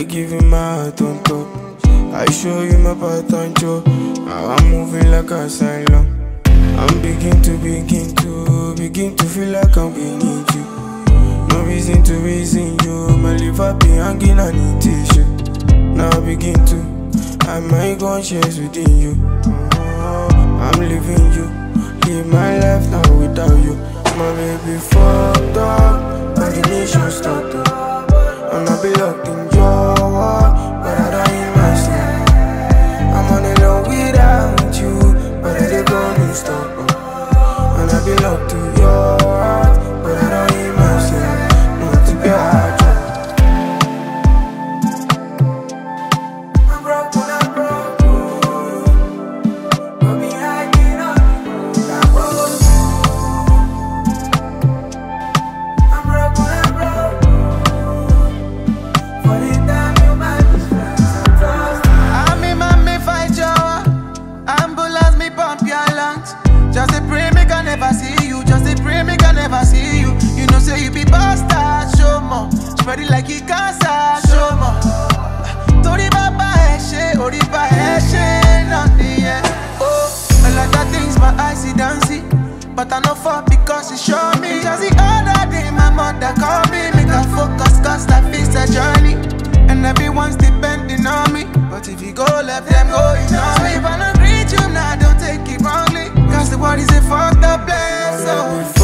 giving my heart on top. I show you my pattern, Joe. Now I'm moving like a asylum. I'm begin to feel like I'm beneath you. No reason to reason you. My liver be hanging on the tissue. Now I begin to have my conscience within you. I'm leaving you. Live my life now without you. My baby fucked up, but the nation stopped up. And I be locked in your heart, but I don't hear myself. I'm on the low without you, but I dey gonna stop. And I be locked to your heart, but I don't hear myself. Not to be hard. I'm broke when I'm broke. But me hiding on you. I'm broke. I'm broke when I'm broke. For the time you might be stressed. I'm in mommy fight your ambulance, me pump your lungs. Just a pray me can never see you. Just a pray me can never see you. You know say you be bastard, show more. Spread it like you cancer, show more. Tori baba eshe, oriba eshe, nothing yeah. Oh, a lot of things my eyes see don't see, but I know for because you show me. Just the other day my mother called me, make her focus 'cause life is a journey, and everyone's depending on me. But if you go left, them go ignore me. If I don't greet you now, don't take it wrongly, 'cause the world is a fucked up place. So